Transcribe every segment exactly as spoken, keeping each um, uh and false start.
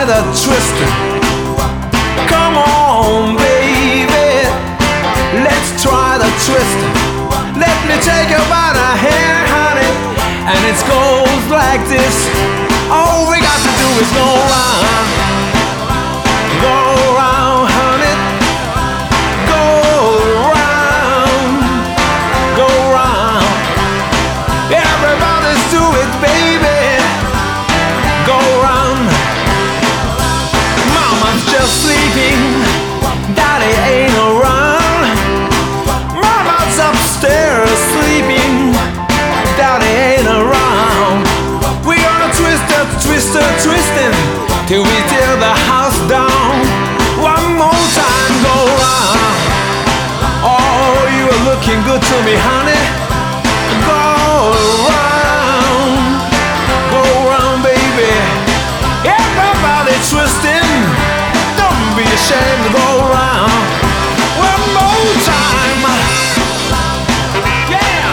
the twister. Come on, baby, let's try the twister. Let me take you by the hand, honey, and it goes like this. All we got to do is go round, go round, honey, go round, go round. Everybody's do it, baby, go round. Mama's just sleeping, daddy ain't around. Mama's upstairs sleeping, daddy ain't around. We gonna twist it, twist it, twisting till we tear the house down. One more time, go round. Oh, you are looking good to me, honey. Go round, go round, baby. Everybody twisting, don't be ashamed to go round. One more time, yeah.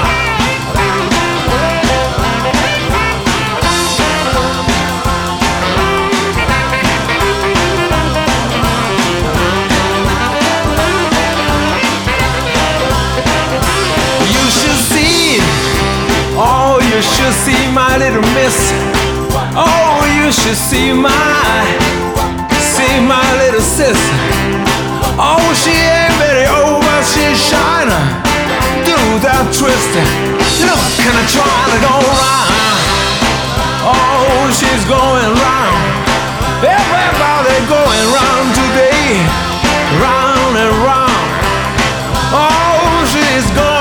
You should see, oh, you should see my little miss. Oh, you should see my, see my little sis. Oh, she ain't very old, but she's shining. Do that twister. Look, can I try to go round? Oh, she's going round. Everybody going round today, round and round. Oh, she's going